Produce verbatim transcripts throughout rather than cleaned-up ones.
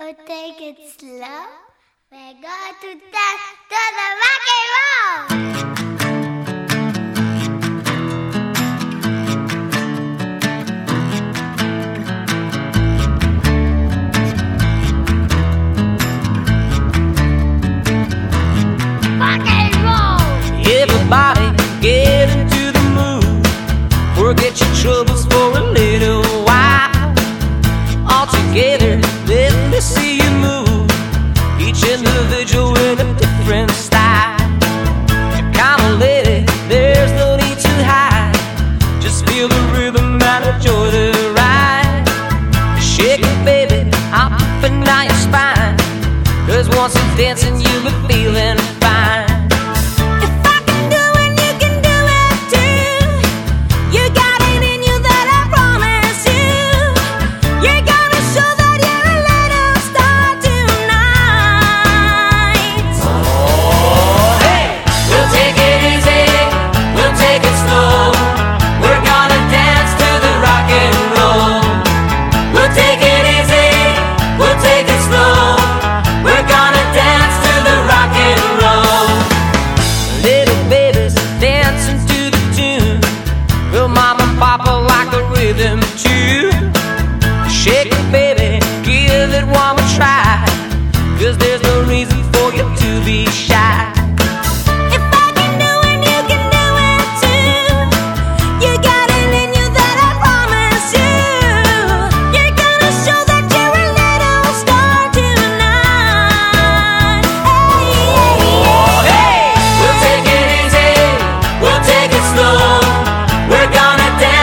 or take it slow. We're going to dance to the rock and roll. Rock and roll. Everybody get into the mood. Forget your troubles for a little while. All together, let me see you move. Each individual in a different style. You're kind of lady, there's no need to hide. Just feel the rhythm and enjoy the ride. Shake it, baby, up and down your spine. 'Cause once you're dancing, you'll be feeling fine. Papa like a rhythm too. Shake it, baby, give it one more try. 'Cause there's no reason for you to be shy. If I can do it, you can do it too. You got it in you that I promise you. You're gonna show that you're a little star tonight. Hey, oh, hey, we'll take it easy, we'll take it slow. We're gonna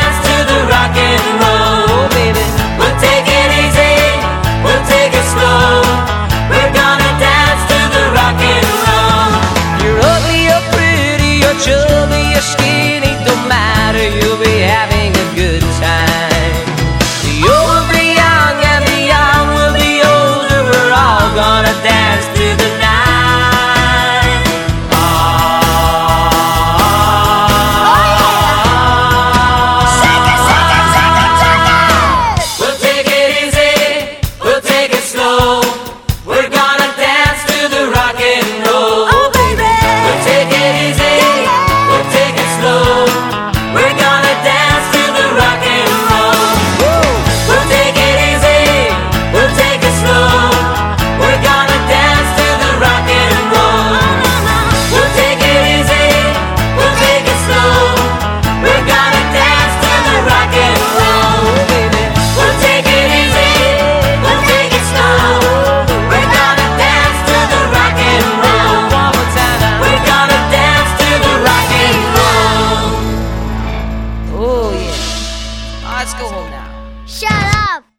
chubby or skinny, don't matter, you'll be having a good time. The old will be young and the young will be older. We're all gonna dance through the night. Oh, yeah. Shake it, shake it, shake it, shake it. We'll take it easy, we'll take it slow. We're gonna dance to the rock and roll. Oh, baby. We'll take it easy. Let's go home now. Shut up!